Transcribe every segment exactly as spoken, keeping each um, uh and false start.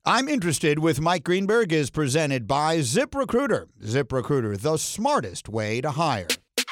I'm Interested with Mike Greenberg is presented by ZipRecruiter. ZipRecruiter, the smartest way to hire.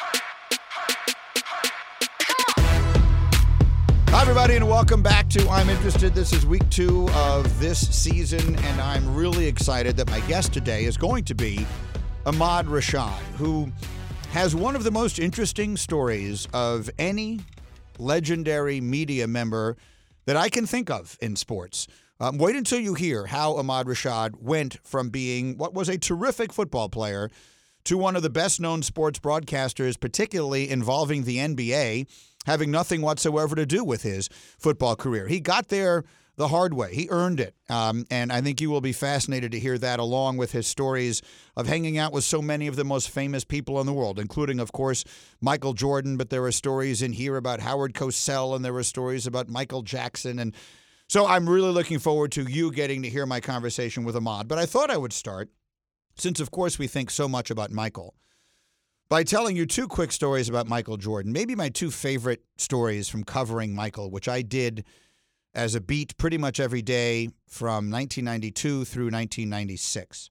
Hi, everybody, and welcome back to I'm Interested. This is week two of this season, and I'm really excited that my guest today is going to be Ahmad Rashad, who has one of the most interesting stories of any legendary media member that I can think of in sports. Um, wait until you hear how Ahmad Rashad went from being what was a terrific football player to one of the best-known sports broadcasters, particularly involving the N B A, having nothing whatsoever to do with his football career. He got there the hard way. He earned it. Um, and I think you will be fascinated to hear that, along with his stories of hanging out with so many of the most famous people in the world, including, of course, Michael Jordan. But there are stories in here about Howard Cosell, and there were stories about Michael Jackson. And so I'm really looking forward to you getting to hear my conversation with Ahmad. But I thought I would start, since, of course, we think so much about Michael, by telling you two quick stories about Michael Jordan, maybe my two favorite stories from covering Michael, which I did as a beat pretty much every day from nineteen ninety-two through nineteen ninety-six.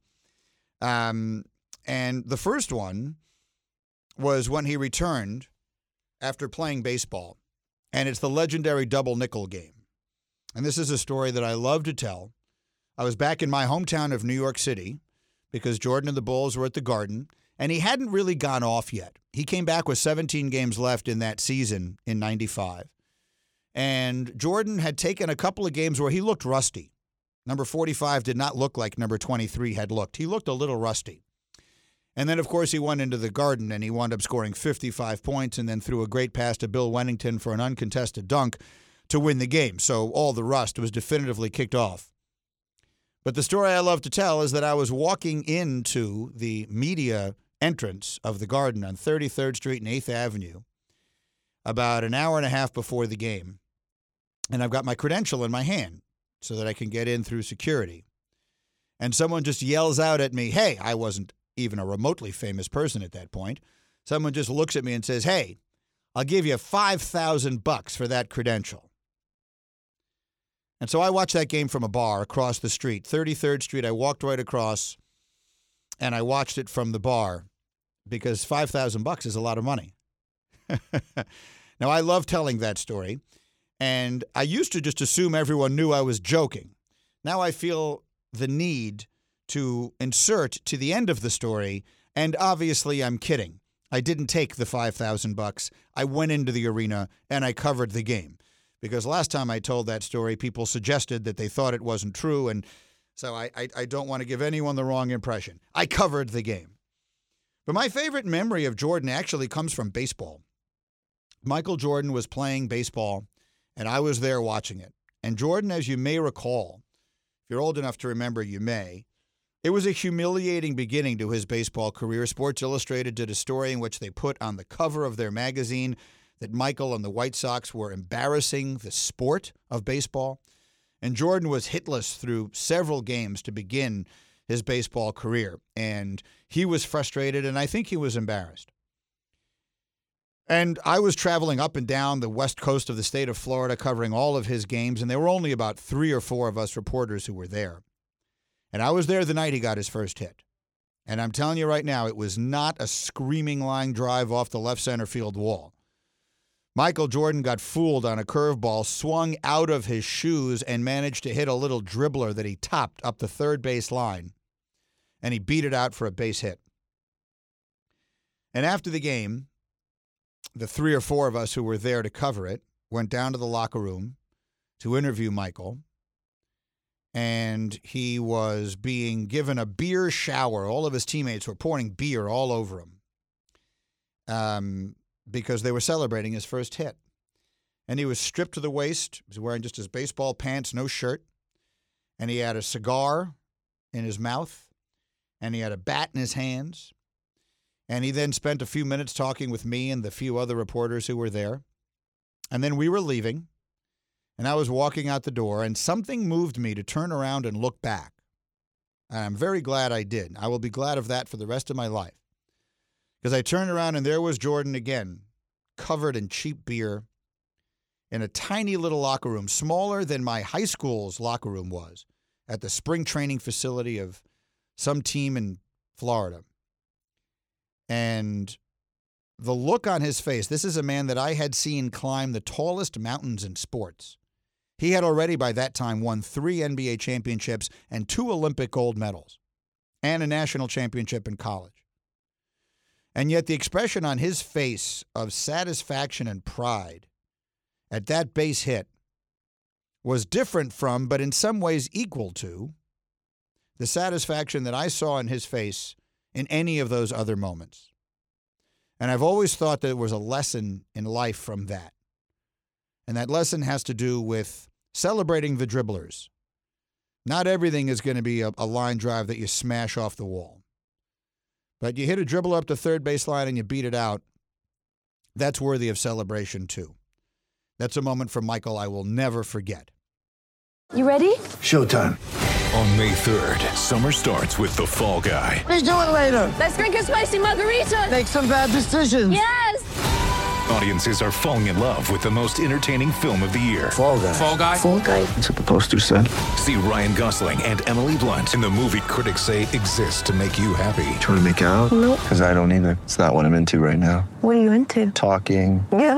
Um, and the first one was when he returned after playing baseball, and it's the legendary double nickel game. And this is a story that I love to tell. I was back in my hometown of New York City because Jordan and the Bulls were at the Garden, and he hadn't really gone off yet. He came back with seventeen games left in that season in ninety-five. And Jordan had taken a couple of games where he looked rusty. Number forty-five did not look like number twenty-three had looked. He looked a little rusty. And then, of course, he went into the Garden, and he wound up scoring fifty-five points and then threw a great pass to Bill Wennington for an uncontested dunk to win the game. So all the rust was definitively kicked off. But the story I love to tell is that I was walking into the media entrance of the Garden on thirty-third Street and eighth Avenue about an hour and a half before the game. And I've got my credential in my hand so that I can get in through security. And someone just yells out at me, hey, I wasn't even a remotely famous person at that point. Someone just looks at me and says, hey, I'll give you five thousand bucks for that credential. And so I watched that game from a bar across the street, thirty-third Street. I walked right across, and I watched it from the bar because five thousand bucks is a lot of money. Now, I love telling that story, and I used to just assume everyone knew I was joking. Now I feel the need to insert to the end of the story, and obviously I'm kidding. I didn't take the five thousand bucks. I went into the arena, and I covered the game. Because last time I told that story, people suggested that they thought it wasn't true, and so I, I, I don't want to give anyone the wrong impression. I covered the game. But my favorite memory of Jordan actually comes from baseball. Michael Jordan was playing baseball, and I was there watching it. And Jordan, as you may recall, if you're old enough to remember, you may, it was a humiliating beginning to his baseball career. Sports Illustrated did a story in which they put on the cover of their magazine that Michael and the White Sox were embarrassing the sport of baseball. And Jordan was hitless through several games to begin his baseball career. And he was frustrated, and I think he was embarrassed. And I was traveling up and down the west coast of the state of Florida covering all of his games, and there were only about three or four of us reporters who were there. And I was there the night he got his first hit. And I'm telling you right now, it was not a screaming line drive off the left center field wall. Michael Jordan got fooled on a curveball, swung out of his shoes, and managed to hit a little dribbler that he topped up the third base line, and he beat it out for a base hit. And after the game, the three or four of us who were there to cover it went down to the locker room to interview Michael, and he was being given a beer shower. All of his teammates were pouring beer all over him. Um... because they were celebrating his first hit. And he was stripped to the waist. He was wearing just his baseball pants, no shirt. And he had a cigar in his mouth. And he had a bat in his hands. And he then spent a few minutes talking with me and the few other reporters who were there. And then we were leaving. And I was walking out the door, and something moved me to turn around and look back. And I'm very glad I did. I will be glad of that for the rest of my life. Because I turned around, and there was Jordan again, covered in cheap beer, in a tiny little locker room, smaller than my high school's locker room was at the spring training facility of some team in Florida. And the look on his face, this is a man that I had seen climb the tallest mountains in sports. He had already by that time won three N B A championships and two Olympic gold medals and a national championship in college. And yet the expression on his face of satisfaction and pride at that base hit was different from, but in some ways equal to, the satisfaction that I saw in his face in any of those other moments. And I've always thought that there was a lesson in life from that. And that lesson has to do with celebrating the dribblers. Not everything is going to be a, a line drive that you smash off the wall. But you hit a dribble up the third baseline and you beat it out. That's worthy of celebration too. That's a moment from Michael I will never forget. You ready? Showtime. On May third, summer starts with The Fall Guy. Let's do it later. Let's drink a spicy margarita. Make some bad decisions. Yes! Audiences are falling in love with the most entertaining film of the year. Fall Guy. Fall Guy? Fall Guy. That's what the poster said. See Ryan Gosling and Emily Blunt in the movie critics say exists to make you happy. Trying to make it out? Nope. Because I don't either. It's not what I'm into right now. What are you into? Talking. Yeah.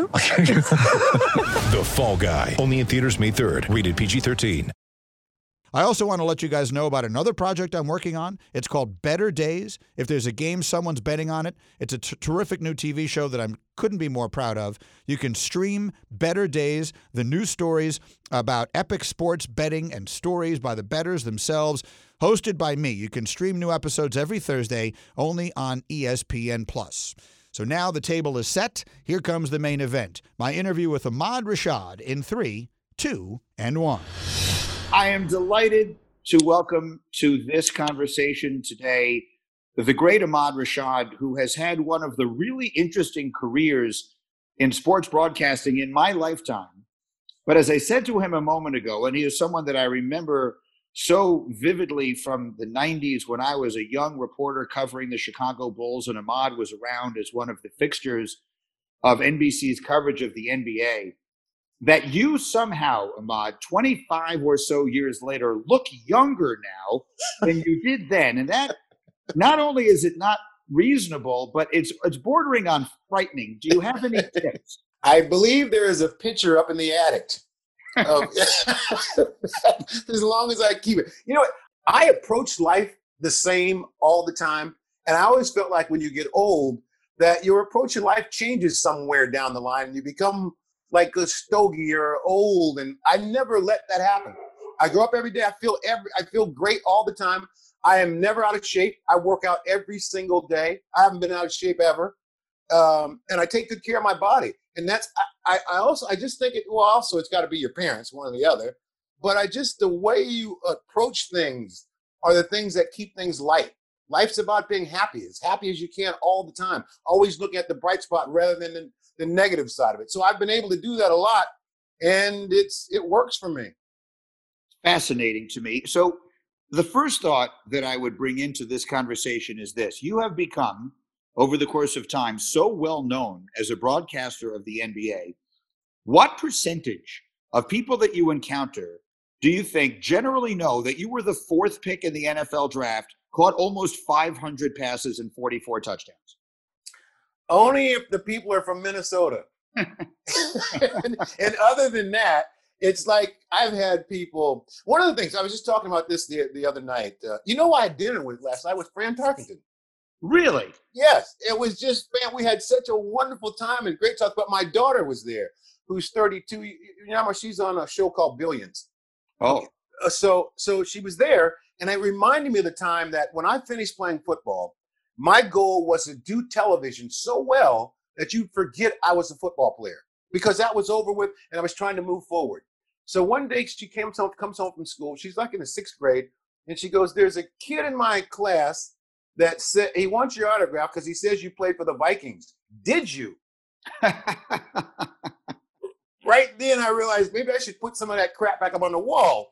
The Fall Guy. Only in theaters May third. Rated P G thirteen. I also want to let you guys know about another project I'm working on. It's called Better Days. If there's a game, someone's betting on it. It's a t- terrific new T V show that I couldn't be more proud of. You can stream Better Days, the new stories about epic sports betting and stories by the bettors themselves, hosted by me. You can stream new episodes every Thursday only on E S P N Plus. So now the table is set. Here comes the main event. My interview with Ahmad Rashad in three, two, and one. I am delighted to welcome to this conversation today the great Ahmad Rashad, who has had one of the really interesting careers in sports broadcasting in my lifetime. But as I said to him a moment ago, and he is someone that I remember so vividly from the nineties when I was a young reporter covering the Chicago Bulls, and Ahmad was around as one of the fixtures of N B C's coverage of the N B A. That you somehow, Ahmad, twenty-five or so years later, look younger now than you did then. And that, not only is it not reasonable, but it's it's bordering on frightening. Do you have any tips? I believe there is a picture up in the attic. Of, as long as I keep it. You know what? I approach life the same all the time. And I always felt like when you get old, that your approach in life changes somewhere down the line and you become like a stogie or old, and I never let that happen. I grow up every day. I feel every. I feel great all the time. I am never out of shape. I work out every single day. I haven't been out of shape ever, um, and I take good care of my body. And that's. I, I also. I just think it. Well, also it's got to be your parents, one or the other. But I just the way you approach things are the things that keep things light. Life's about being happy, as happy as you can all the time. Always looking at the bright spot rather than the, the negative side of it. So I've been able to do that a lot, and it's it works for me. Fascinating to me. So the first thought that I would bring into this conversation is this. You have become, over the course of time, so well known as a broadcaster of the N B A. What percentage of people that you encounter do you think generally know that you were the fourth pick in the N F L draft, caught almost five hundred passes and forty-four touchdowns? Only if the people are from Minnesota. and, and other than that, it's like I've had people. One of the things, I was just talking about this the, the other night. Uh, you know who I had dinner with last night? Was Fran Tarkenton. Really? Yes. It was just, man, we had such a wonderful time and great talk. But my daughter was there, who's thirty-two. You know, she's on a show called Billions. Oh. Uh, so, so she was there, and it reminded me of the time that when I finished playing football, my goal was to do television so well that you'd forget I was a football player, because that was over with and I was trying to move forward. So one day she came home, comes home from school. She's like in the sixth grade, and she goes, "There's a kid in my class that said he wants your autograph because he says you played for the Vikings. Did you?" Right then I realized maybe I should put some of that crap back up on the wall.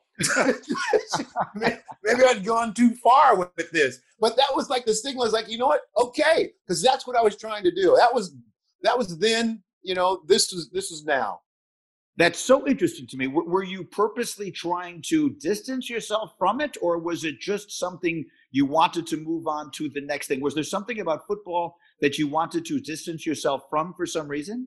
Maybe I'd gone too far with this. But that was like the signal. I was like, you know what? Okay. Because that's what I was trying to do. That was that was then, you know, this was this is now. That's so interesting to me. W- were you purposely trying to distance yourself from it, or was it just something you wanted to move on to the next thing? Was there something about football that you wanted to distance yourself from for some reason?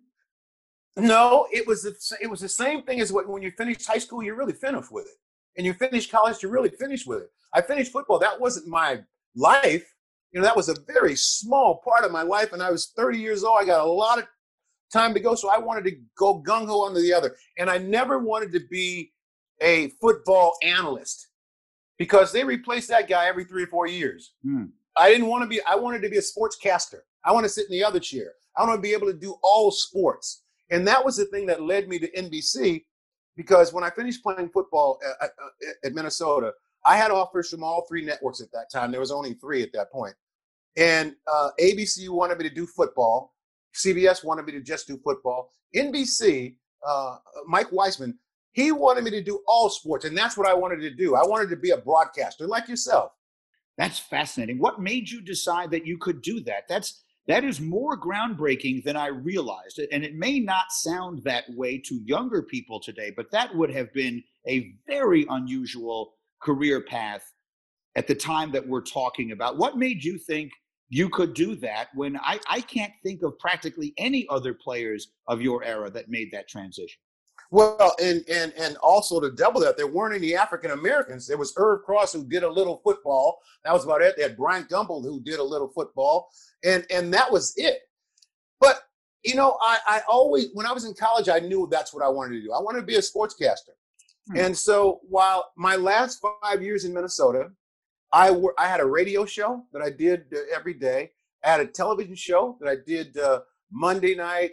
No, it was the, it was the same thing as what, when you finish high school, you're really finished with it. And you finish college, you're really finished with it. I finished football. That wasn't my life. You know, that was a very small part of my life. And I was thirty years old. I got a lot of time to go. So I wanted to go gung-ho onto the other. And I never wanted to be a football analyst because they replace that guy every three or four years. Hmm. I didn't want to be, I wanted to be a sportscaster. I want to sit in the other chair. I want to be able to do all sports. And that was the thing that led me to N B C, because when I finished playing football at, at, at Minnesota, I had offers from all three networks at that time. There was only three at that point. And uh, A B C wanted me to do football. C B S wanted me to just do football. N B C, uh, Mike Weissman, he wanted me to do all sports. And that's what I wanted to do. I wanted to be a broadcaster like yourself. That's fascinating. What made you decide that you could do that? That's That is more groundbreaking than I realized. And it may not sound that way to younger people today, but that would have been a very unusual career path at the time that we're talking about. What made you think you could do that when I, I can't think of practically any other players of your era that made that transition? Well, and and and also to double that, there weren't any African Americans. There was Irv Cross, who did a little football. That was about it. They had Brian Gumbel, who did a little football, and and that was it. But you know, I I always, when I was in college, I knew that's what I wanted to do. I wanted to be a sportscaster. Hmm. And so while my last five years in Minnesota, I were I had a radio show that I did uh, every day. I had a television show that I did uh, Monday night.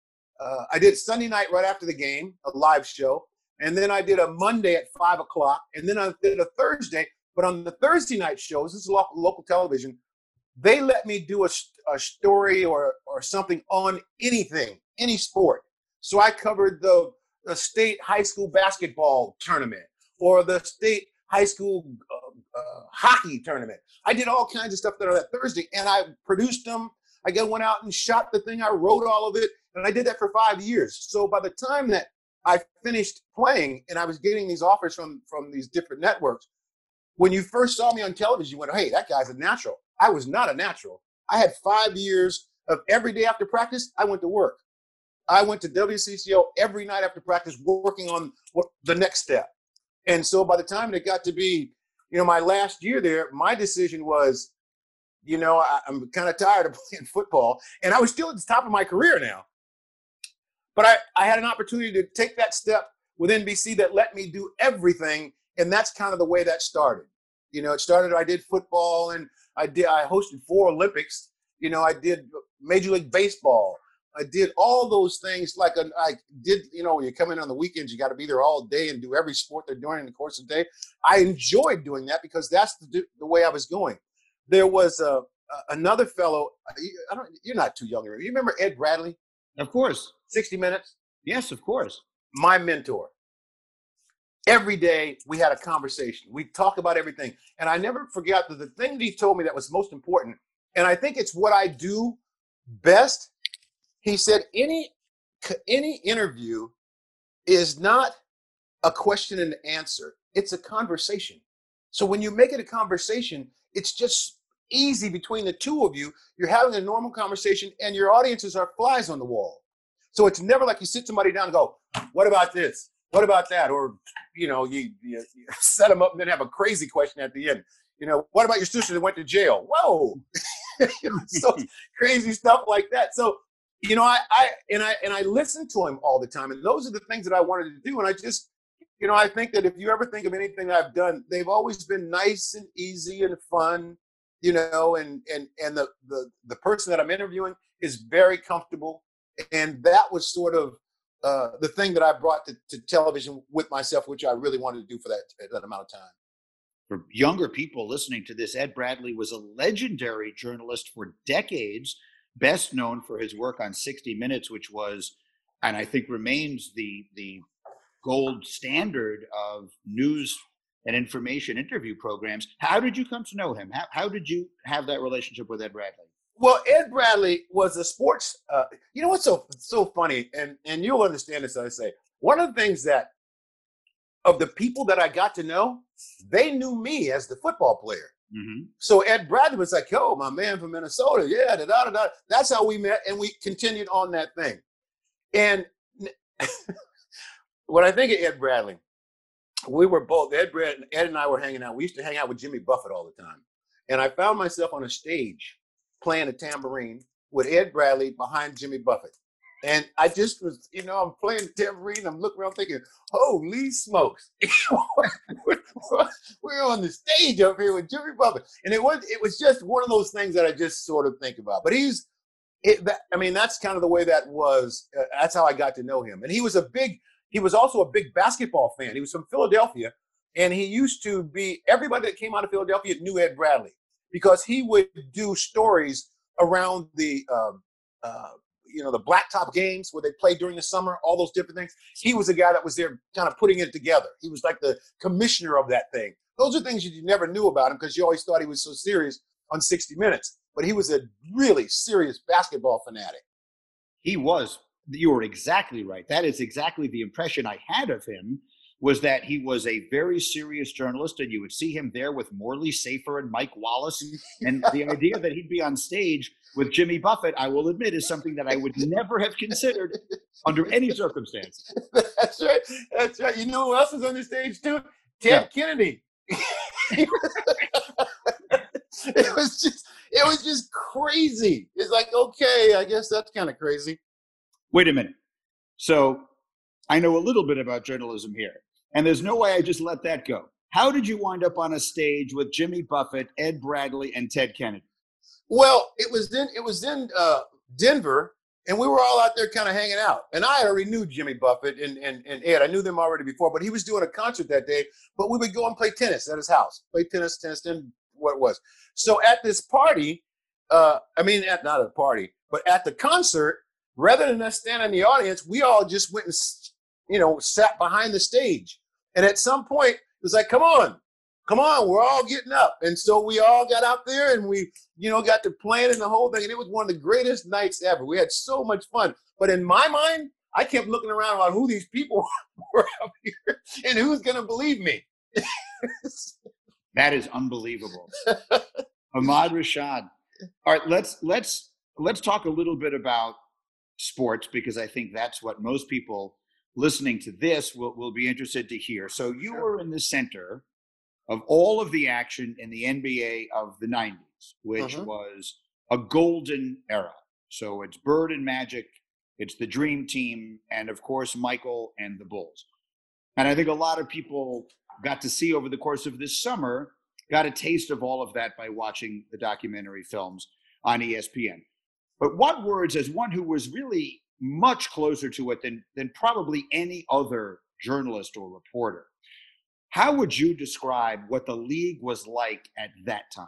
Uh, I did Sunday night right after the game, a live show. And then I did a Monday at five o'clock. And then I did a Thursday. But on the Thursday night shows, this is local, local television, they let me do a, a story or, or something on anything, any sport. So I covered the, the state high school basketball tournament or the state high school uh, uh, hockey tournament. I did all kinds of stuff there on that Thursday. And I produced them. I went out and shot the thing. I wrote all of it. And I did that for five years. So by the time that I finished playing and I was getting these offers from, from these different networks, when you first saw me on television, you went, hey, that guy's a natural. I was not a natural. I had five years of every day after practice, I went to work. I went to W C C O every night after practice working on what, the next step. And so by the time it got to be, you know, my last year there, my decision was, you know, I, I'm kind of tired of playing football. And I was still at the top of my career now. But I, I had an opportunity to take that step with N B C that let me do everything. And that's kind of the way that started. You know, it started, I did football and I did, I hosted four Olympics. You know, I did Major League Baseball. I did all those things like a, I did, you know, when you come in on the weekends, you got to be there all day and do every sport they're doing in the course of the day. I enjoyed doing that because that's the, the way I was going. There was a, a, another fellow, I don't, you're not too young. You remember Ed Bradley? Of course. sixty minutes? Yes, of course. My mentor. Every day we had a conversation. We talk about everything. And I never forgot that the thing that he told me that was most important, and I think it's what I do best. He said, any, any interview is not a question and answer. It's a conversation. So when you make it a conversation, it's just easy between the two of you. You're having a normal conversation and your audiences are flies on the wall. So it's never like you sit somebody down and go, what about this? What about that? Or, you know, you, you, you set them up and then have a crazy question at the end. You know, what about your sister that went to jail? Whoa. You know, so crazy stuff like that. So, you know, I, I, and I, and I listen to him all the time. And those are the things that I wanted to do. And I just, you know, I think that if you ever think of anything I've done, they've always been nice and easy and fun, you know, and, and, and the, the, the person that I'm interviewing is very comfortable. And that was sort of uh, the thing that I brought to, to television with myself, which I really wanted to do for that, that amount of time. For younger people listening to this, Ed Bradley was a legendary journalist for decades, best known for his work on sixty minutes, which was, and I think remains, the the gold standard of news and information interview programs. How did you come to know him? How, how did you have that relationship with Ed Bradley? Well, Ed Bradley was a sports, uh, you know what's so so funny, and, and you'll understand this as I say, one of the things that, of the people that I got to know, they knew me as the football player. Mm-hmm. So Ed Bradley was like, yo, my man from Minnesota. Yeah, da, da, da, da. That's how we met. And we continued on that thing. And when I think of Ed Bradley, we were both, Ed, Brad, Ed and I were hanging out. We used to hang out with Jimmy Buffett all the time. And I found myself on a stage playing a tambourine with Ed Bradley behind Jimmy Buffett. And I just was, you know, I'm playing the tambourine. I'm looking around thinking, holy smokes. We're on the stage up here with Jimmy Buffett. And it was it was just one of those things that I just sort of think about. But he's, it, that, I mean, that's kind of the way that was. Uh, that's how I got to know him. And he was a big, he was also a big basketball fan. He was from Philadelphia. And he used to be, everybody that came out of Philadelphia knew Ed Bradley because he would do stories around the, um, uh, you know, the blacktop games where they played during the summer, all those different things. He was the guy that was there kind of putting it together. He was like the commissioner of that thing. Those are things that you never knew about him because you always thought he was so serious on sixty minutes. But he was a really serious basketball fanatic. He was. You were exactly right. That is exactly the impression I had of him, was that he was a very serious journalist, and you would see him there with Morley Safer and Mike Wallace. And the idea that he'd be on stage with Jimmy Buffett, I will admit, is something that I would never have considered under any circumstance. That's right. That's right. You know who else was on the stage too? Ted yeah. Kennedy. It was just, it was just crazy. It's like, okay, I guess that's kind of crazy. Wait a minute. So I know a little bit about journalism here, and there's no way I just let that go. How did you wind up on a stage with Jimmy Buffett, Ed Bradley, and Ted Kennedy? Well, it was in it was in uh, Denver, and we were all out there kind of hanging out. And I already knew Jimmy Buffett and, and, and Ed. I knew them already before, but he was doing a concert that day. But we would go and play tennis at his house, play tennis, tennis, then what it was. So at this party, uh, I mean, at not a party, but at the concert, rather than us stand in the audience, we all just went and, you know, sat behind the stage. And at some point, it was like, come on, come on, we're all getting up. And so we all got out there and we, you know, got to playing in the whole thing. And it was one of the greatest nights ever. We had so much fun. But in my mind, I kept looking around on who these people were up here and who's going to believe me. That is unbelievable. Ahmad Rashad. All right, let's let's let's talk a little bit about sports, because I think that's what most people listening to this will, will be interested to hear. So you sure. were in the center of all of the action in the N B A of the nineties, which uh-huh. was a golden era. So it's Bird and Magic, it's the Dream Team, and of course, Michael and the Bulls. And I think a lot of people got to see over the course of this summer, got a taste of all of that by watching the documentary films on E S P N. But what words, as one who was really much closer to it than, than probably any other journalist or reporter, how would you describe what the league was like at that time?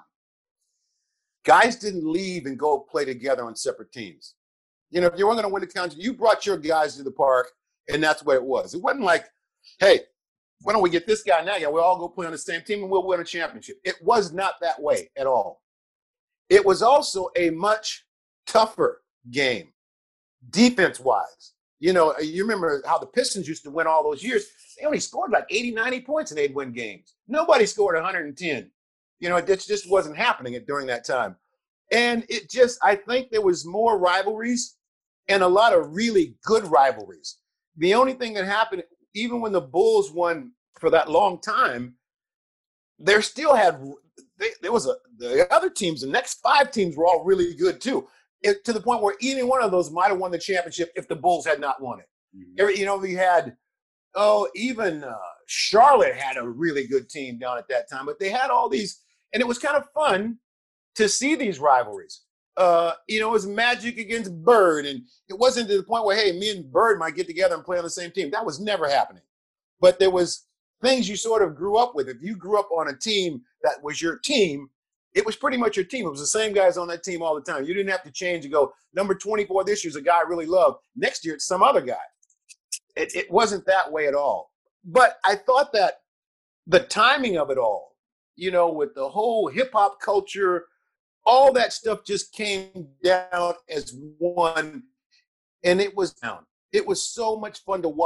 Guys didn't leave and go play together on separate teams. You know, if you weren't going to win the contest, you brought your guys to the park, and that's what it was. It wasn't like, hey, why don't we get this guy now? Yeah, we'll all go play on the same team and we'll win a championship. It was not that way at all. It was also a much tougher game, defense-wise. You know, you remember how the Pistons used to win all those years. They only scored like eighty, ninety points and they'd win games. Nobody scored one hundred ten. You know, it just wasn't happening during that time. And it just, I think there was more rivalries and a lot of really good rivalries. The only thing that happened, even when the Bulls won for that long time, there still had, they, there was a, the other teams, the next five teams were all really good too. It, to the point where any one of those might have won the championship if the Bulls had not won it. Mm-hmm. Every, you know, we had, oh, even uh, Charlotte had a really good team down at that time, but they had all these, and it was kind of fun to see these rivalries. Uh, you know, it was Magic against Bird, and it wasn't to the point where, hey, me and Bird might get together and play on the same team. That was never happening. But there was things you sort of grew up with. If you grew up on a team that was your team, it was pretty much your team. It was the same guys on that team all the time. You didn't have to change and go, number twenty-four this year's a guy I really love. Next year, it's some other guy. It, it wasn't that way at all. But I thought that the timing of it all, you know, with the whole hip-hop culture, all that stuff just came down as one, and it was down. It was so much fun to watch.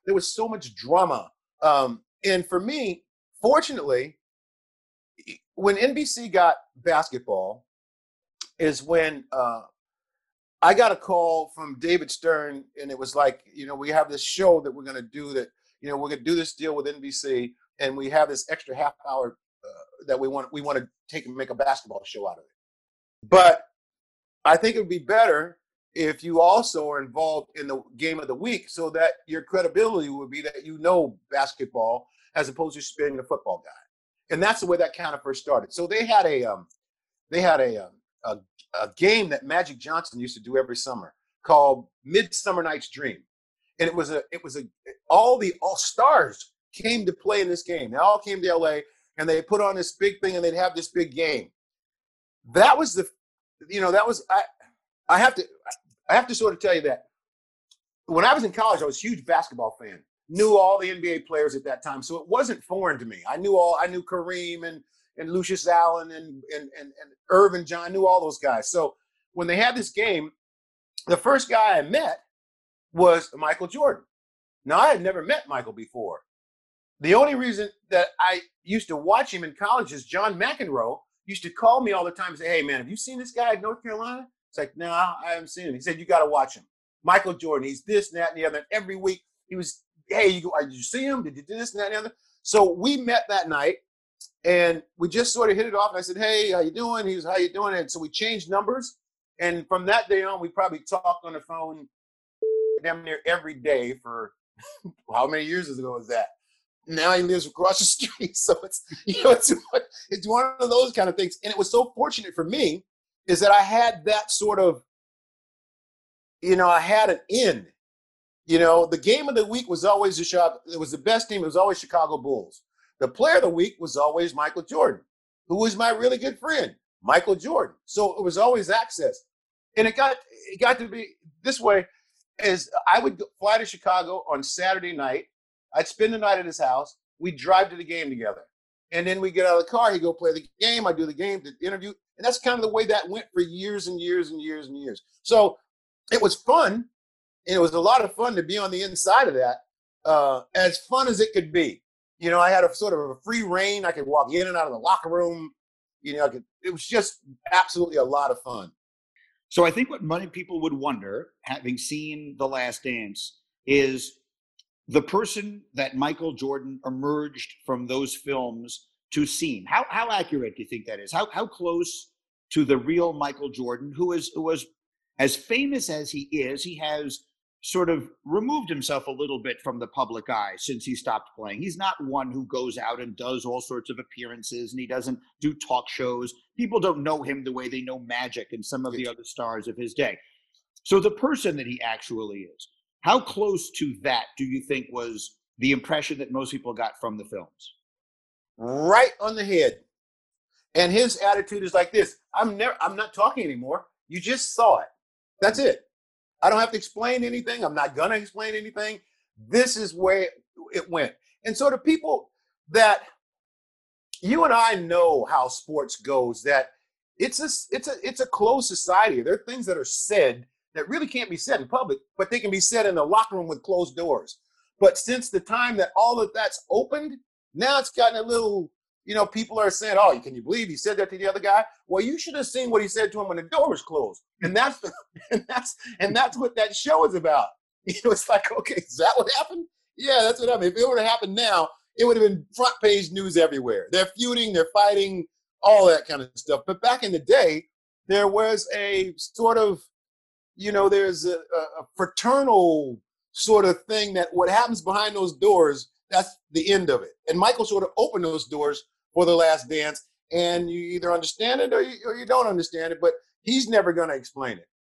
there was so much drama. Um, and for me, fortunately, when N B C got basketball is when uh, I got a call from David Stern, and it was like, you know, we have this show that we're going to do that, you know, we're going to do this deal with N B C, and we have this extra half hour uh, that we want we want to take and make a basketball show out of it. But I think it would be better if you also are involved in the game of the week, so that your credibility would be that you know basketball as opposed to just being a football guy. And that's the way that kind of first started. So they had a um, they had a, um, a a game that Magic Johnson used to do every summer called Midsummer Night's Dream, and it was a it was a all the all stars came to play in this game. They all came to L A and they put on this big thing, and they'd have this big game. That was the, you know, that was I I have to I have to sort of tell you that when I was in college, I was a huge basketball fan. Knew all the N B A players at that time, so it wasn't foreign to me. I knew all I knew Kareem and and Lucius Allen and and and, and Irvin John. I knew all those guys. So when they had this game, the first guy I met was Michael Jordan. Now, I had never met Michael before. The only reason that I used to watch him in college is John McEnroe used to call me all the time and say, "Hey, man, have you seen this guy at North Carolina?" It's like, "No, I haven't seen him." He said, "You got to watch him. Michael Jordan, he's this and that and the other." And every week he was, "Hey, you, did you see him? Did you do this and that and the other?" So we met that night, and we just sort of hit it off. And I said, "Hey, how you doing?" He was, "How you doing?" And so we changed numbers. And from that day on, we probably talked on the phone damn near every day for how many years ago was that? Now he lives across the street. So it's, you know, it's, it's one of those kind of things. And it was so fortunate for me is that I had that sort of, you know, I had an in. You know, the game of the week was always the Chicago. It was the best team. It was always Chicago Bulls. The player of the week was always Michael Jordan, who was my really good friend, Michael Jordan. So it was always access. And it got it got to be this way, as I would fly to Chicago on Saturday night. I'd spend the night at his house. We'd drive to the game together. And then we get out of the car. He'd go play the game. I'd do the game, the interview. And that's kind of the way that went for years and years and years and years. So it was fun. And it was a lot of fun to be on the inside of that, uh, as fun as it could be. You know, I had a sort of a free reign. I could walk in and out of the locker room. You know, I could, it was just absolutely a lot of fun. So I think what many people would wonder, having seen The Last Dance, is the person that Michael Jordan emerged from those films to seem. How how accurate do you think that is? How how close to the real Michael Jordan, who is who was as famous as he is, he has sort of removed himself a little bit from the public eye since he stopped playing. He's not one who goes out and does all sorts of appearances, and he doesn't do talk shows. People don't know him the way they know Magic and some of the other stars of his day. So the person that he actually is, how close to that do you think was the impression that most people got from the films? Right on the head. And his attitude is like this: I'm never I'm not talking anymore. You just saw it. That's it. I don't have to explain anything. I'm not going to explain anything. This is where it went. And so the people that you and I know how sports goes, that it's a, it's a, it's a closed society. There are things that are said that really can't be said in public, but they can be said in the locker room with closed doors. But since the time that all of that's opened, now it's gotten a little, you know, people are saying, "Oh, can you believe he said that to the other guy?" Well, you should have seen what he said to him when the door was closed. And that's the, and that's and that's what that show is about. You know, it's like, okay, is that what happened? Yeah, that's what happened. If it would have happened now, it would have been front page news everywhere. They're feuding, they're fighting, all that kind of stuff. But back in the day, there was a sort of, you know, there's a, a fraternal sort of thing that what happens behind those doors, that's the end of it. And Michael sort of opened those doors for The Last Dance, and you either understand it or you, or you don't understand it, but he's never going to explain it.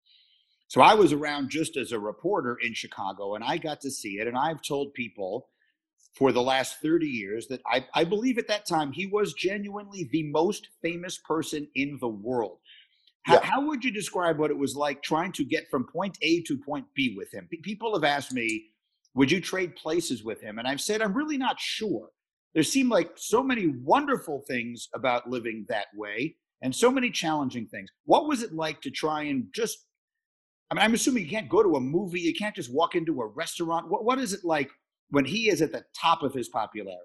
So I was around just as a reporter in Chicago, and I got to see it. And I've told people for the last thirty years that I, I believe at that time he was genuinely the most famous person in the world. How, yeah. how would you describe what it was like trying to get from point A to point B with him? P- people have asked me, would you trade places with him? And I've said, I'm really not sure. There seem like so many wonderful things about living that way and so many challenging things. What was it like to try and just I mean, I'm assuming you can't go to a movie. You can't just walk into a restaurant. What What is it like when he is at the top of his popularity?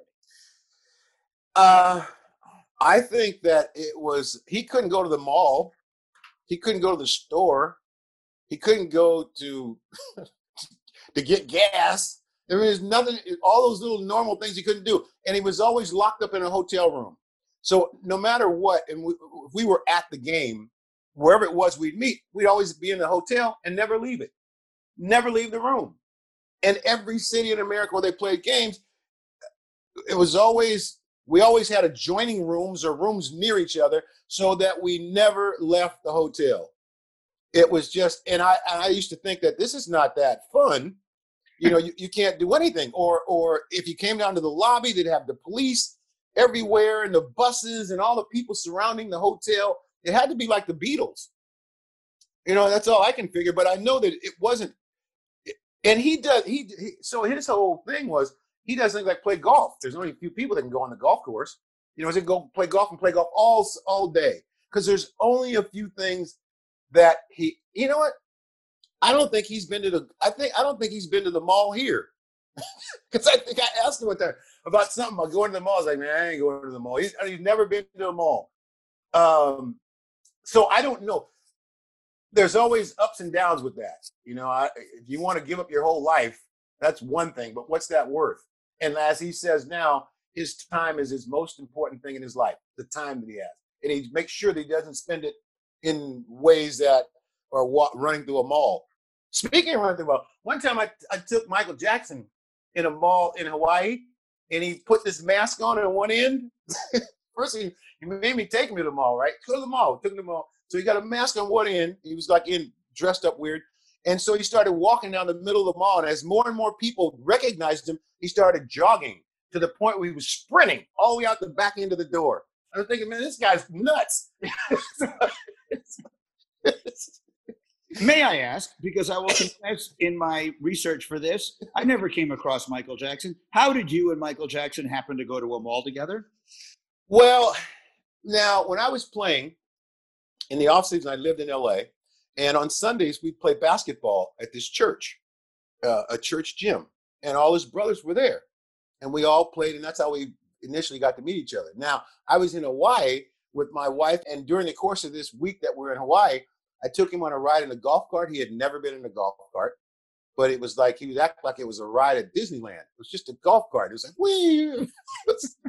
Uh, I think that it was, he couldn't go to the mall. He couldn't go to the store. He couldn't go to to get gas. There was nothing, all those little normal things he couldn't do. And he was always locked up in a hotel room. So no matter what, and we, if we were at the game, wherever it was we'd meet, we'd always be in the hotel and never leave it. Never leave the room. And every city in America where they played games, it was always, we always had adjoining rooms or rooms near each other so that we never left the hotel. It was just, and I, I used to think that this is not that fun. You know, you, you can't do anything. Or, or if you came down to the lobby, they'd have the police everywhere and the buses and all the people surrounding the hotel. It had to be like the Beatles. You know, that's all I can figure. But I know that it wasn't. And he does, he, he so his whole thing was, he does things like play golf. There's only a few people that can go on the golf course. You know, he go play golf and play golf all, all day. Because there's only a few things that he, you know what? I don't think he's been to the, I think, I don't think he's been to the mall here. Because I think I asked him one time about something about going to the mall. I was like, man, I ain't going to the mall. He's, he's never been to a mall. Um, so I don't know. There's always ups and downs with that. You know, I, if you want to give up your whole life, that's one thing. But what's that worth? And as he says now, his time is his most important thing in his life, the time that he has. And he makes sure that he doesn't spend it in ways that are walk, running through a mall. Speaking of running through a mall, one time I, I took Michael Jackson in a mall in Hawaii, and he put this mask on at one end. First, he, he made me take him to the mall, right? Go to the mall, took him to the mall. So he got a mask on one end. He was like in dressed up weird. And so he started walking down the middle of the mall. And as more and more people recognized him, he started jogging to the point where he was sprinting all the way out the back end of the door. I was thinking, man, this guy's nuts. May I ask, because I will confess in my research for this, I never came across Michael Jackson. How did you and Michael Jackson happen to go to a mall together? Well, now, when I was playing in the offseason, I lived in L A. And on Sundays, we'd play basketball at this church, uh, a church gym. And all his brothers were there. And we all played, and that's how we initially got to meet each other. Now, I was in Hawaii with my wife, and during the course of this week that we were in Hawaii, I took him on a ride in a golf cart. He had never been in a golf cart, but it was like, he would act like it was a ride at Disneyland. It was just a golf cart. It was like, wee. It's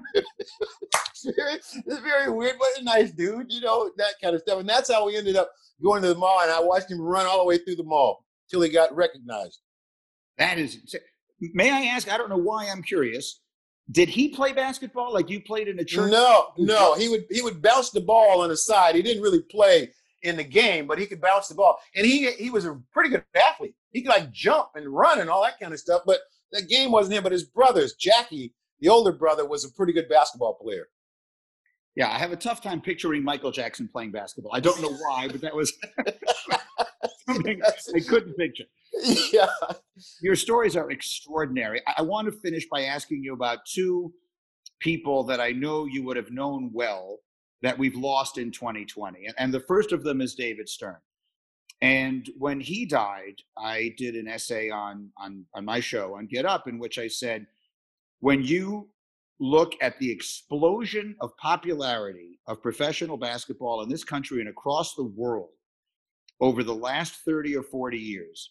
very, it's very weird, but a nice dude, you know, that kind of stuff. And that's how we ended up going to the mall, and I watched him run all the way through the mall till he got recognized. That is, may I ask, I don't know why I'm curious, did he play basketball like you played in a church? No, no. He would he would bounce the ball on the side. He didn't really play in the game, but he could bounce the ball. And he he was a pretty good athlete. He could like jump and run and all that kind of stuff, but the game wasn't him. But his brothers, Jackie, the older brother, was a pretty good basketball player. Yeah, I have a tough time picturing Michael Jackson playing basketball. I don't know why, but that was something I couldn't picture. Yeah. Your stories are extraordinary. I want to finish by asking you about two people that I know you would have known well that we've lost in twenty twenty. And the first of them is David Stern. And when he died, I did an essay on, on, on my show, on Get Up, in which I said, when you look at the explosion of popularity of professional basketball in this country and across the world over the last thirty or forty years,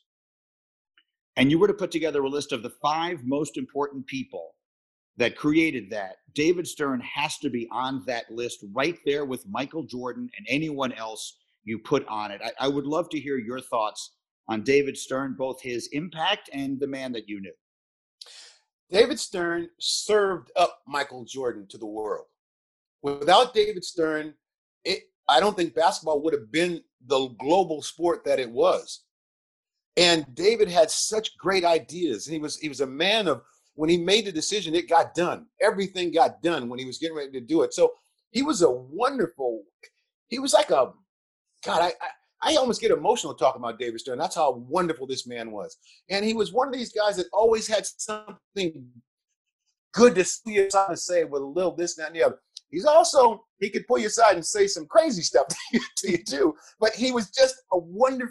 and you were to put together a list of the five most important people that created that, David Stern has to be on that list right there with Michael Jordan and anyone else you put on it. I, I would love to hear your thoughts on David Stern, both his impact and the man that you knew. David Stern served up Michael Jordan to the world. Without David Stern, it, I don't think basketball would have been the global sport that it was. And David had such great ideas. And he was he was a man of, when he made the decision, it got done. Everything got done when he was getting ready to do it. So he was a wonderful, he was like a, God, I, I, I almost get emotional talking about David Stern. That's how wonderful this man was. And he was one of these guys that always had something good to see you to say with a little this, that, and the other. He's also, he could pull you aside and say some crazy stuff to you, to you too. But he was just a wonderful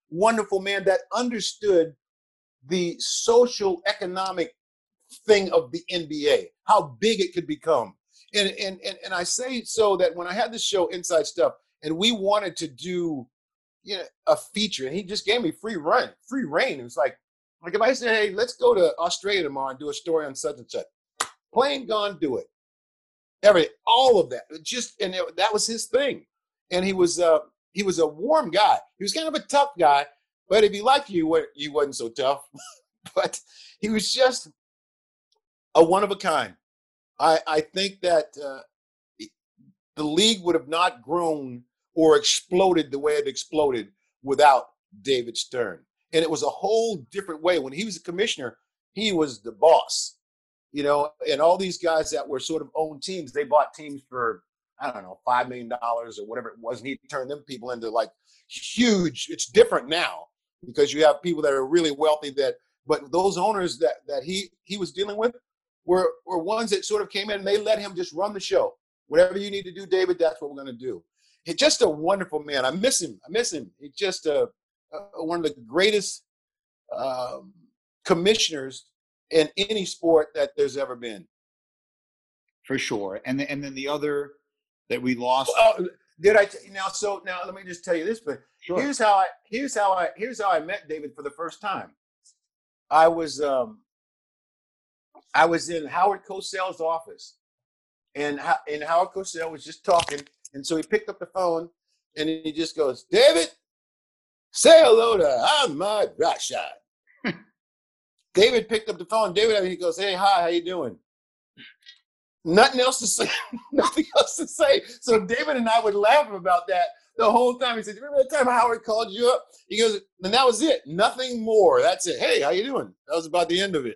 wonderful man that understood the social economic thing of the N B A, how big it could become. And, and, and, and I say so that when I had this show, Inside Stuff, and we wanted to do, you know, a feature, and he just gave me free run, free reign. It was like, like if I said, hey, let's go to Australia tomorrow and do a story on such and such, plain gone, do it. Everything, all of that, just, and it, that was his thing. And he was, uh, he was a warm guy. He was kind of a tough guy, but if he liked you, you wasn't so tough. But he was just a one of a kind. I, I think that uh, the league would have not grown or exploded the way it exploded without David Stern. And it was a whole different way. When he was a commissioner, he was the boss, you know, and all these guys that were sort of owned teams, they bought teams for, I don't know, five million dollars or whatever it was. And he turned them people into like huge. It's different now because you have people that are really wealthy that, but those owners that, that he, he was dealing with were, were ones that sort of came in and they let him just run the show. Whatever you need to do, David, that's what we're going to do. He's just a wonderful man. I miss him. I miss him. He's just a, a, one of the greatest um, commissioners in any sport that there's ever been. For sure. And, the, and then the other that we lost. Well, did I t- now? So now let me just tell you this. But Sure. here's how I here's how I here's how I met David for the first time. I was um, I was in Howard Cosell's office, and and Howard Cosell was just talking, and so he picked up the phone, and he just goes, "David, say hello to Ahmad Rashad." David picked up the phone. David, and he goes, "Hey, hi, how you doing?" Nothing else to say. Nothing else to say. So David and I would laugh about that the whole time. He said, "Remember that time Howard called you up?" He goes, and that was it. Nothing more. That's it. Hey, how you doing? That was about the end of it.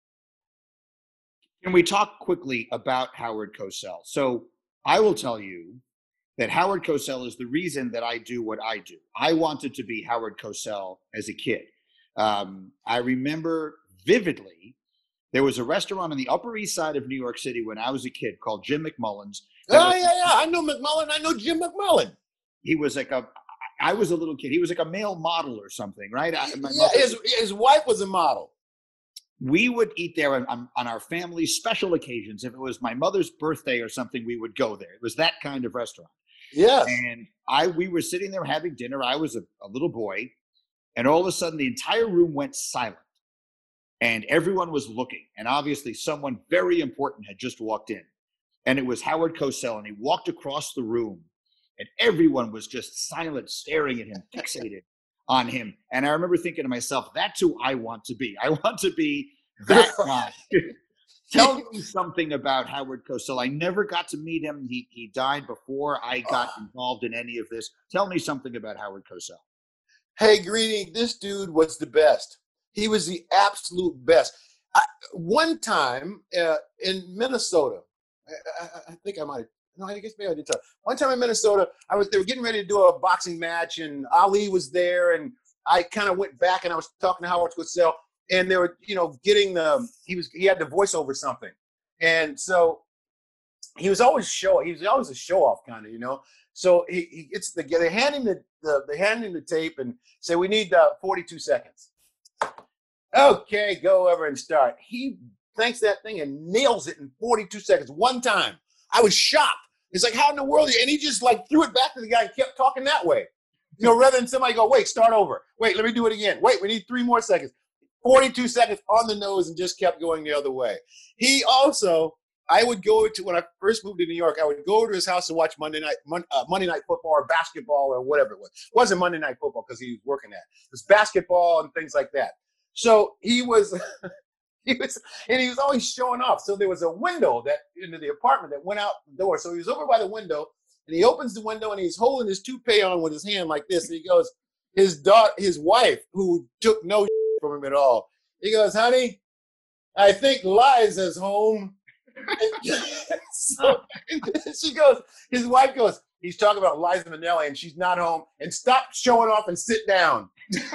Can we talk quickly about Howard Cosell? So I will tell you that Howard Cosell is the reason that I do what I do. I wanted to be Howard Cosell as a kid. Um, I remember vividly, there was a restaurant on the Upper East Side of New York City when I was a kid called Jim McMullen's. Oh, was, yeah, yeah. I know McMullen. I know Jim McMullen. He was like a, I was a little kid. He was like a male model or something, right? I, my yeah, mother, his, his wife was a model. We would eat there on, on, on our family's special occasions. If it was my mother's birthday or something, we would go there. It was that kind of restaurant. Yeah. And I, we were sitting there having dinner. I was a, a little boy, and all of a sudden the entire room went silent. And everyone was looking, and obviously someone very important had just walked in, and it was Howard Cosell, and he walked across the room, and everyone was just silent, staring at him, fixated on him. And I remember thinking to myself, that's who I want to be. I want to be that guy. Tell me something about Howard Cosell. I never got to meet him. He, he died before I got involved in any of this. Tell me something about Howard Cosell. Hey, Greedy, this dude was the best. He was the absolute best. I, one time uh, in Minnesota, I, I, I think I might have, no, I guess maybe I did tell. One time in Minnesota, I was they were getting ready to do a boxing match, and Ali was there, and I kind of went back and I was talking to Howard Cosell, and they were, you know, getting the he was he had the voice over something, and so he was always show he was always a show off kind of, you know. So he, he gets the they hand him the, the they hand him the tape and say, we need uh, forty-two seconds. Okay, go over and start. He thanks that thing and nails it in forty-two seconds, one time. I was shocked. It's like, how in the world? And he just like threw it back to the guy and kept talking that way. You know, rather than somebody go, wait, start over. Wait, let me do it again. Wait, we need three more seconds. forty-two seconds on the nose and just kept going the other way. He also, I would go to, when I first moved to New York, I would go to his house to watch Monday night uh, Monday night football or basketball or whatever it was. It wasn't Monday night football because he was working at it. It was basketball and things like that. So he was, he was, and he was always showing off. So there was a window that into the apartment that went out the door. So he was over by the window, and he opens the window, and he's holding his toupee on with his hand like this. And he goes, his daughter, his wife, who took no from him at all. He goes, honey, I think Liza's home. So she goes, his wife goes, he's talking about Liza Minnelli, and she's not home. And stop showing off and sit down.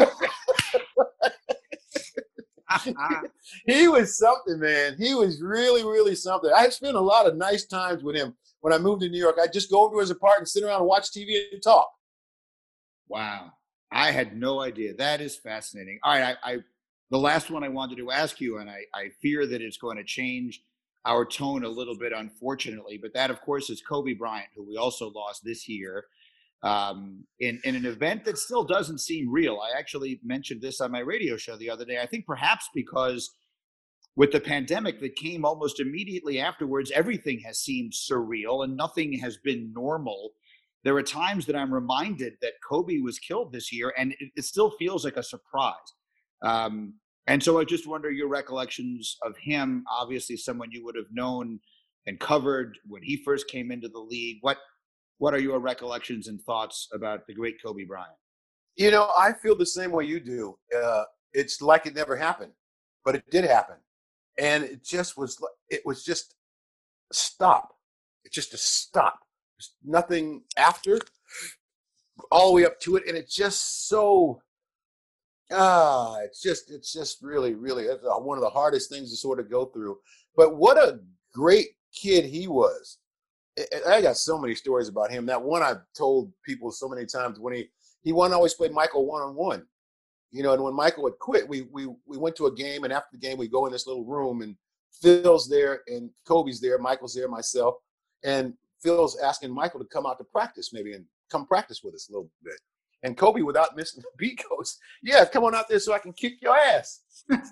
He was something, man. He was really, really something. I spent a lot of nice times with him when I moved to New York. I'd just go over to his apartment, sit around and watch T V and talk. Wow. I had no idea. That is fascinating. All right, I, I the last one I wanted to ask you, and I, I fear that it's going to change our tone a little bit, unfortunately, but that, of course, is Kobe Bryant, who we also lost this year um, in, in an event that still doesn't seem real. I actually mentioned this on my radio show the other day. I think perhaps because with the pandemic that came almost immediately afterwards, everything has seemed surreal and nothing has been normal. There are times that I'm reminded that Kobe was killed this year, and it, it still feels like a surprise. Um, and so I just wonder your recollections of him, obviously someone you would have known and covered when he first came into the league. What what are your recollections and thoughts about the great Kobe Bryant? You know, I feel the same way you do. Uh, it's like it never happened, but it did happen. And it just was, it was just a stop. It's just a stop. There's nothing after, all the way up to it. And it's just so, ah, it's just, it's just really, really it's one of the hardest things to sort of go through. But what a great kid he was. I got so many stories about him. That one I've told people so many times when he, he won always played Michael one-on-one. You know, and when Michael would quit, we we we went to a game, and after the game, we go in this little room, and Phil's there, and Kobe's there, Michael's there, myself, and Phil's asking Michael to come out to practice, maybe, and come practice with us a little bit. And Kobe, without missing the beat, goes, "Yeah, come on out there so I can kick your ass."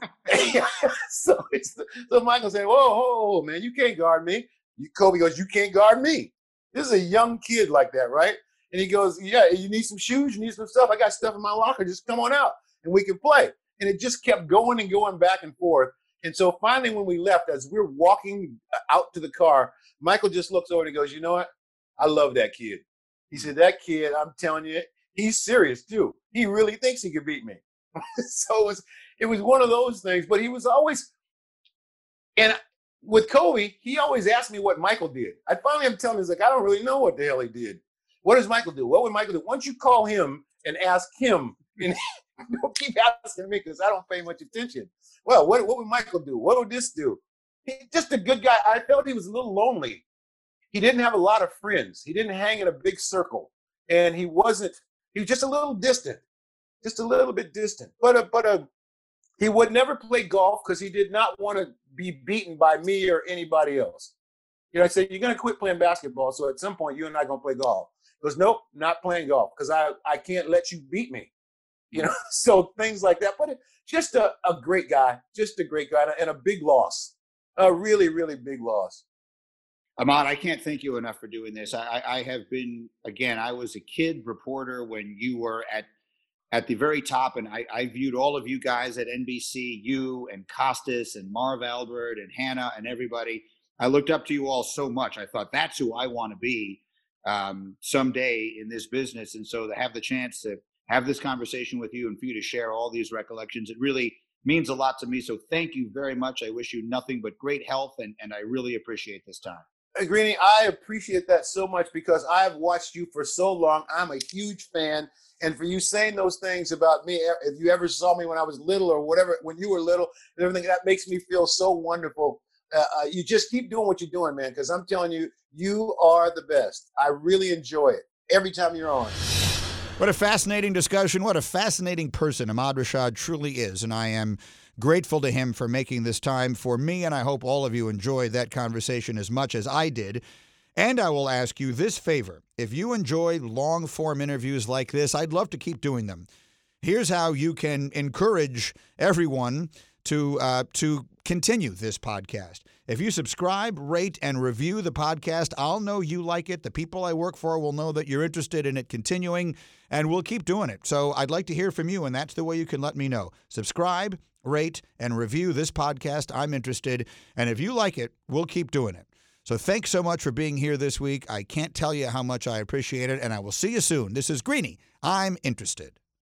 so it's the, so Michael said, "Whoa, whoa, whoa, man, you can't guard me." You, Kobe goes, "You can't guard me." This is a young kid like that, right? And he goes, "Yeah, you need some shoes, you need some stuff. I got stuff in my locker. Just come on out and we can play." And it just kept going and going back and forth. And so finally, when we left, as we're walking out to the car, Michael just looks over and he goes, "You know what? I love that kid." He said, "That kid, I'm telling you, he's serious too. He really thinks he could beat me." So it was, it was one of those things. But he was always, and with Kobe, he always asked me what Michael did. I finally am telling him, he's like, "I don't really know what the hell he did." What does Michael do? What would Michael do? Once you call him and ask him, and don't keep asking me because I don't pay much attention. Well, what, what would Michael do? What would this do? He, just a good guy. I felt he was a little lonely. He didn't have a lot of friends. He didn't hang in a big circle. And he wasn't, he was just a little distant, just a little bit distant. But, a, but a, he would never play golf because he did not want to be beaten by me or anybody else. You know, I said, "You're going to quit playing basketball, so at some point you and I are going to play golf." He goes, "Nope, not playing golf because I, I can't let you beat me." You know, so things like that. But it, just a, a great guy, just a great guy, and a big loss, a really, really big loss. Ahmad, I can't thank you enough for doing this. I, I have been, again, I was a kid reporter when you were at at the very top, and I, I viewed all of you guys at N B C, you and Costas and Marv Albert and Hannah and everybody. I looked up to you all so much. I thought that's who I want to be um, someday in this business. And so to have the chance to have this conversation with you and for you to share all these recollections, it really means a lot to me. So thank you very much. I wish you nothing but great health, and, and I really appreciate this time. Hey, Greeny, I appreciate that so much because I've watched you for so long. I'm a huge fan. And for you saying those things about me, if you ever saw me when I was little or whatever, when you were little and everything, that makes me feel so wonderful. Uh, uh, you just keep doing what you're doing, man, because I'm telling you, you are the best. I really enjoy it every time you're on. What a fascinating discussion. What a fascinating person Ahmad Rashad truly is. And I am grateful to him for making this time for me. And I hope all of you enjoyed that conversation as much as I did. And I will ask you this favor. If you enjoy long-form interviews like this, I'd love to keep doing them. Here's how you can encourage everyone to uh, to continue this podcast. If you subscribe, rate, and review the podcast, I'll know you like it. The people I work for will know that you're interested in it continuing, and we'll keep doing it. So I'd like to hear from you, and that's the way you can let me know. Subscribe, rate, and review this podcast. I'm interested, and if you like it, we'll keep doing it. So thanks so much for being here this week. I can't tell you how much I appreciate it, and I will see you soon. This is Greeny. I'm interested.